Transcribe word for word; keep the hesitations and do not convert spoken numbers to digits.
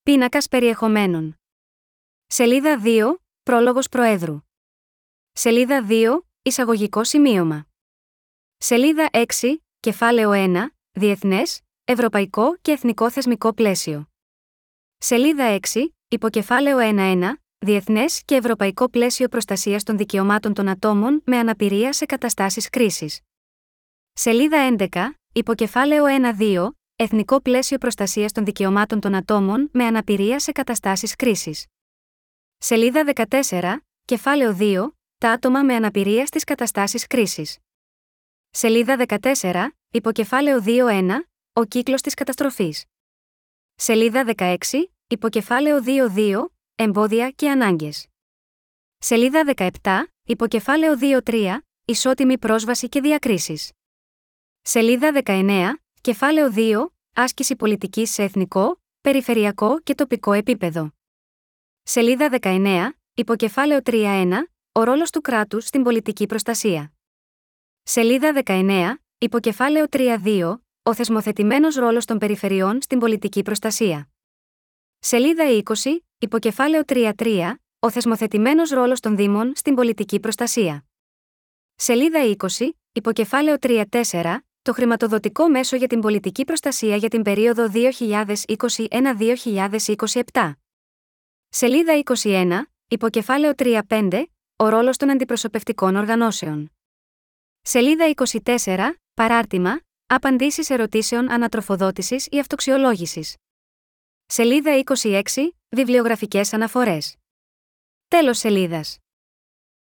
Πίνακας περιεχομένων. Σελίδα δύο, Πρόλογος Προέδρου. Σελίδα δύο, Εισαγωγικό σημείωμα. Σελίδα έξι, Κεφάλαιο ένα, Διεθνές, Ευρωπαϊκό και Εθνικό Θεσμικό Πλαίσιο. Σελίδα έξι, Υποκεφάλαιο ένα ένα, Διεθνές και Ευρωπαϊκό Πλαίσιο Προστασίας των Δικαιωμάτων των Ατόμων με Αναπηρία σε Καταστάσεις Κρίσης. Σελίδα έντεκα, Υποκεφάλαιο ένα δύο, Εθνικό Πλαίσιο Προστασίας των Δικαιωμάτων των Ατόμων με Αναπηρία σε Καταστάσεις Κρίσης. Σελίδα δεκατέσσερα, Κεφάλαιο δύο, Τα άτομα με αναπηρία στις καταστάσεις κρίσης. Σελίδα δεκατέσσερα, Υποκεφάλαιο δύο ένα, Ο κύκλος της καταστροφής. Σελίδα δεκαέξι, Υποκεφάλαιο δύο δύο, Εμπόδια και ανάγκες. Σελίδα δεκαεπτά, Υποκεφάλαιο δύο τρία, Ισότιμη πρόσβαση και διακρίσεις. Σελίδα δεκαεννέα, Κεφάλαιο δύο, Άσκηση πολιτικής σε εθνικό, περιφερειακό και τοπικό επίπεδο. Σελίδα δεκαεννέα, Υποκεφάλαιο τρία ένα, Ο ρόλος του κράτους στην πολιτική προστασία. Σελίδα δεκαεννέα, Υποκεφάλαιο τρία δύο, Ο θεσμοθετημένος ρόλος των περιφερειών στην πολιτική προστασία. Σελίδα είκοσι, Υποκεφάλαιο τρία τρία, Ο θεσμοθετημένος ρόλος των Δήμων στην πολιτική προστασία. Σελίδα είκοσι, Υποκεφάλαιο τρία τέσσερα, Το χρηματοδοτικό μέσο για την πολιτική προστασία για την περίοδο δύο χιλιάδες είκοσι ένα με δύο χιλιάδες είκοσι επτά. Σελίδα είκοσι ένα, Υποκεφάλαιο τρία πέντε, Ο ρόλος των αντιπροσωπευτικών οργανώσεων. Σελίδα είκοσι τέσσερα, Παράρτημα, Απαντήσεις ερωτήσεων ανατροφοδότησης ή αυτοξιολόγησης. Σελίδα είκοσι έξι, Βιβλιογραφικές αναφορές. Τέλος σελίδας.